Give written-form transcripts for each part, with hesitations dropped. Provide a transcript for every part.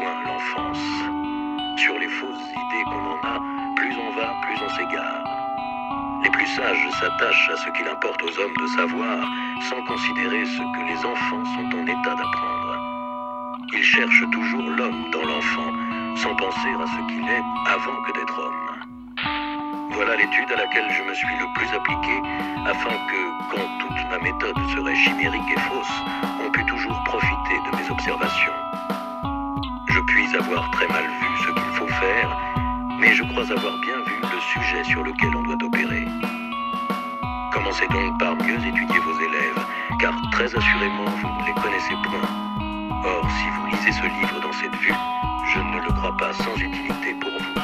loin l'enfance. Sur les fausses idées qu'on en a, plus on va, plus on s'égare. Les plus sages s'attachent à ce qu'il importe aux hommes de savoir, sans considérer ce que les enfants sont en état d'apprendre. Ils cherchent toujours l'homme dans l'enfant, sans penser à ce qu'il est avant que d'être homme. Voilà l'étude à laquelle je me suis le plus appliqué, afin que, quand toute ma méthode serait chimérique et fausse, on pût toujours profiter de mes observations. Je puis avoir très mal vu ce qu'il faut faire, mais je crois avoir bien vu le sujet sur lequel on doit opérer. Commencez donc par mieux étudier vos élèves, car très assurément vous ne les connaissez point. Or, si vous lisez ce livre dans cette vue, je ne le crois pas sans utilité pour vous.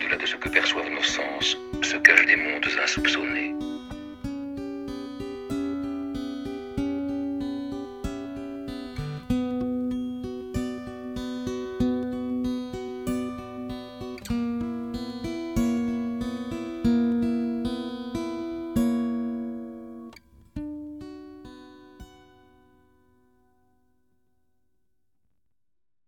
de ce que perçoivent